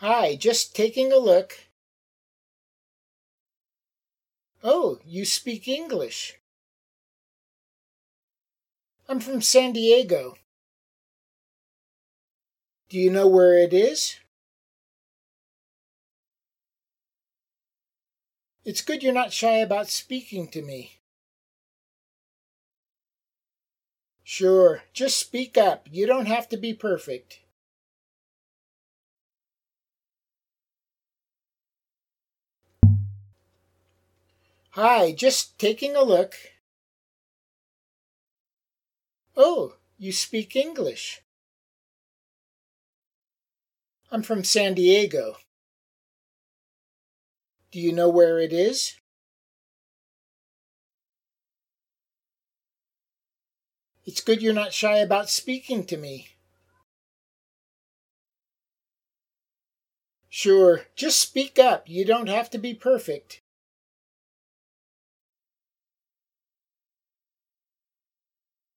Hi, just taking a look. Oh, you speak English. I'm from San Diego. Do you know where it is? It's good you're not shy about speaking to me. Sure, just speak up. You don't have to be perfect. Hi, just taking a look. Oh, you speak English. I'm from San Diego. Do you know where it is? It's good you're not shy about speaking to me. Sure, just speak up. You don't have to be perfect.